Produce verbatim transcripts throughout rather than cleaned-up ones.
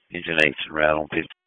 Engine eight's en route on fifty.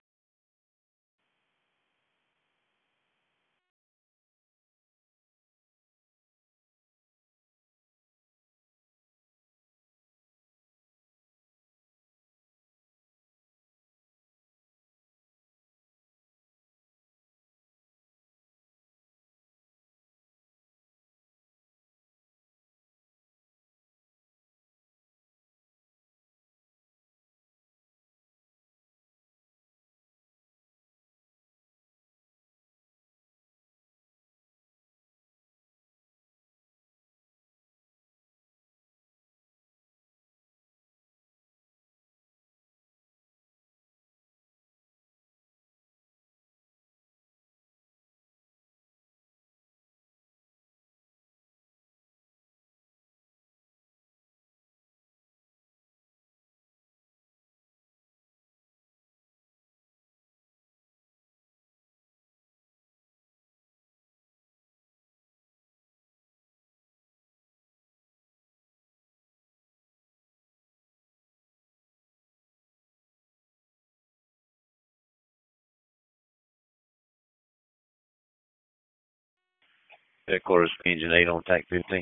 Headquarters, engine eight on tank fifteen.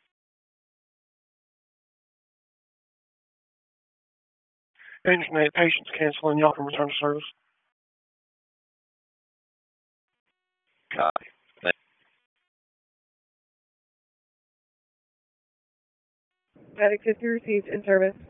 Engine eight, patients canceling. Y'all can return to service. Copy. Static fifty received in service.